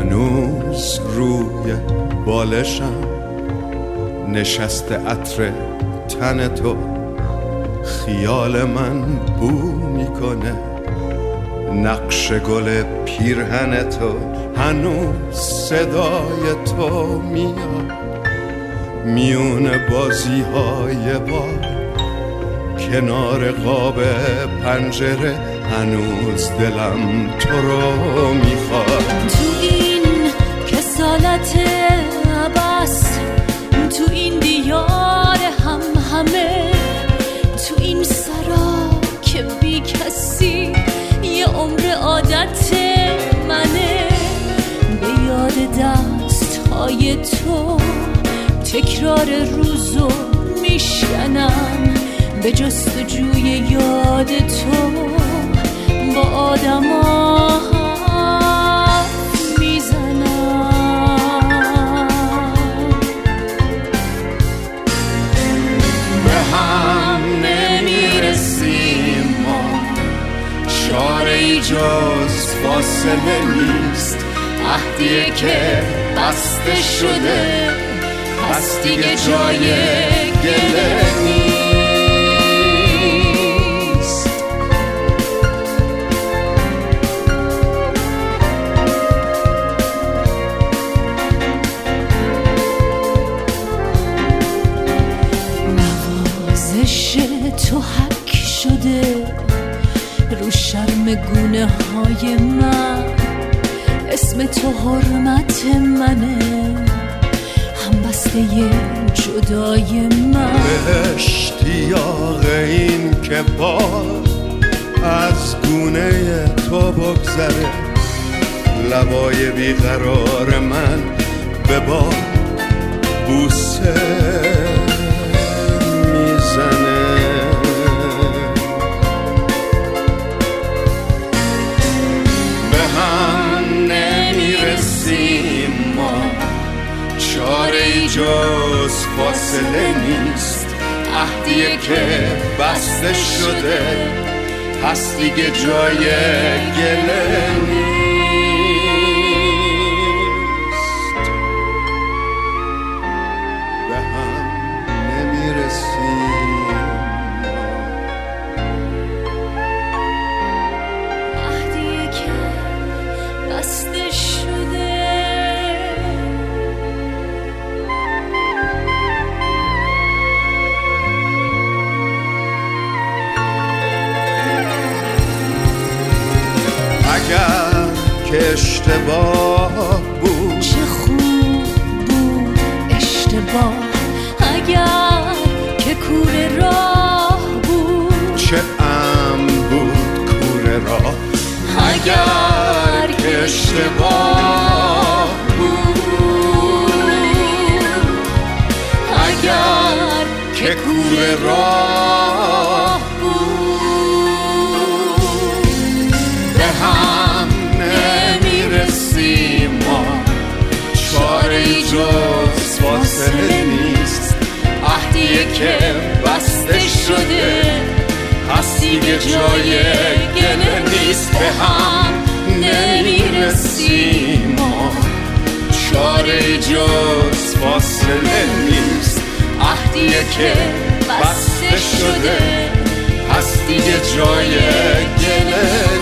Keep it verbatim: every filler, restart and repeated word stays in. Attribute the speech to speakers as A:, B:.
A: هنوز روی بالشم نشسته عطر تن تو، خیال من بو میکنه نقش گل پیرهن تو. هنوز صدای تو میاد میون بازی های بار کنار قاب پنجره، هنوز دلم تو رو میخواد.
B: تو این کسالت عباس، تو این دیار هم همه، تو این سرا که بی کسی یه عمر عادت منه، به یاد دست های تو تکرار روزو میشکنم، به جستجوی یاد تو با آدم ها میزنم.
A: به هم نمیرسیم ما، چاره‌ای جز فاصله نیست، عهدیه که بسته شده پس دیگه جای گله نیست.
B: نوازش تو حک شده رو شرم گونه های من، اسم تو حرمت منه، هم بسته جدای من.
A: به اشتیاق این که باد از گونه تو بگذره، لبای بیقرار من به باد بوسه میزنه. به هم نمیرسیم ما، چاره‌ای جز فاصله نیست، عهدیه که بسته شده پس دیگه جای گله نیست. به هم نمیرسیم ما،
B: عهدیه که بسته شده
A: اگر که اشتباه بود.
B: چه خوب بود اشتباه، اگر که کوره راه بود.
A: چه ام بود کوره راه، اگر که اشتباه بود. اگر که کوره راه به هم نمیرسیم ما، چاره‌ای جز فاصله نیست، عهدیه که بسته شده پس دیگه جای گله نیست. به هم نمیرسیم ما، چاره‌ای جز فاصله نیست، عهدیه که بسته شده پس دیگه جای گله